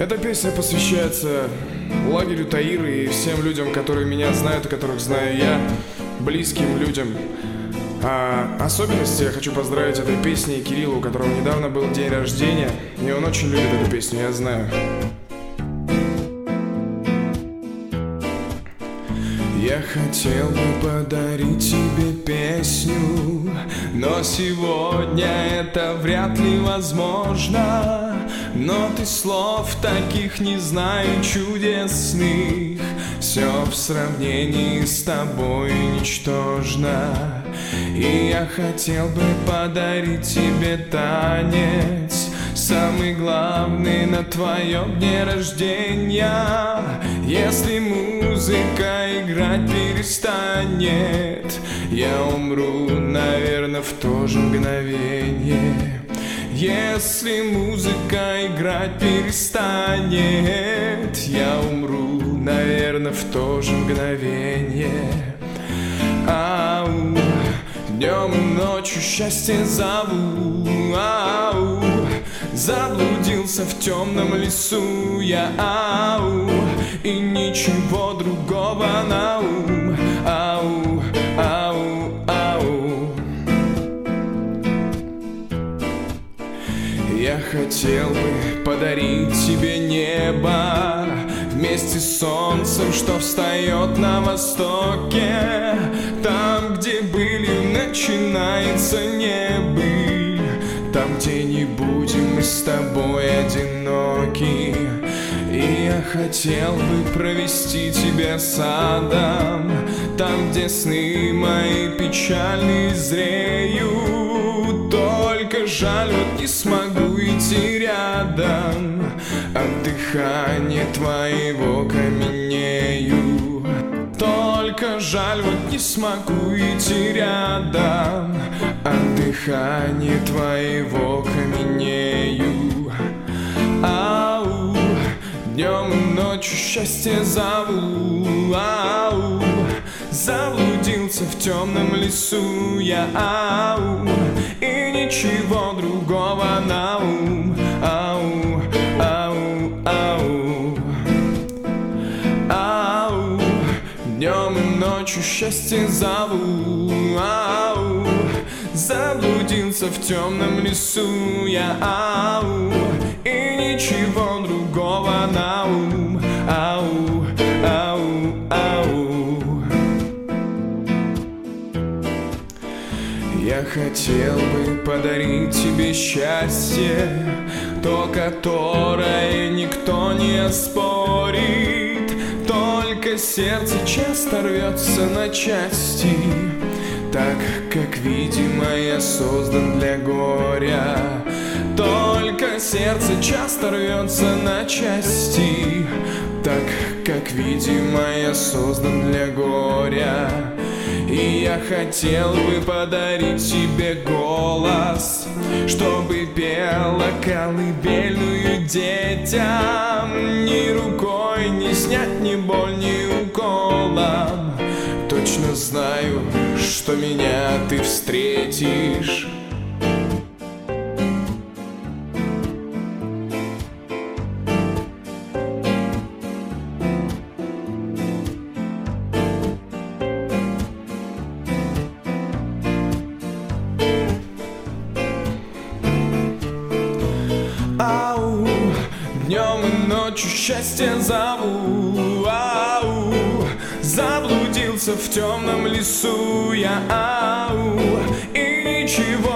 Эта песня посвящается лагерю Таиры и всем людям, которые меня знают и которых знаю я, близким людям. А особенности я хочу поздравить этой песней Кириллу, у которого недавно был день рождения, и он очень любит эту песню, я знаю. Я хотел бы подарить тебе песню, но сегодня это вряд ли возможно. Но ты слов таких не знаю чудесных, все в сравнении с тобой ничтожно. И я хотел бы подарить тебе танец, самый главный на твоем дне рождения. Если музыка играть перестанет, я умру, наверное, в то же мгновение. Если музыка играть перестанет, я умру, наверное, в то же мгновение. Ау, днем и ночью счастье зову, ау, заблудился в темном лесу я, ау, и ничего другого на ум, ау, ау, ау. Я хотел бы подарить тебе небо вместе с солнцем, что встает на востоке. Там, где былью начинается небыль, там, где не будем мы с тобой одиноки. И я хотел бы провести тебя садом, там, где сны мои печальные зреют. Только жаль, вот не смогу идти рядом, от дыхания твоего каменею. Только жаль, вот не смогу идти рядом, от дыхания твоего каменею. Ау, днем и ночью счастье зову, ау, заблудился в темном лесу я, ау, и ничего другого на ум, ау, ау, ау, ау, днем и ночью счастье зову, ау, заблудился в темном лесу я, ау, и ничего другого на ум, ау, ау, ау. Я хотел бы подарить тебе счастье, то, которое никто не оспорит. Только сердце часто рвется на части, так как, видимо, я создан для горя. Только сердце часто рвется на части, так как, видимо, я создан для горя. И я хотел бы подарить тебе голос, чтобы пела колыбельную детям. Ни рукой не снять ни боль, ни уколом. Точно знаю, что меня ты встретишь. Ау, днем и ночью счастье зову, ау, заблудился в темном лесу я, ау, и ничего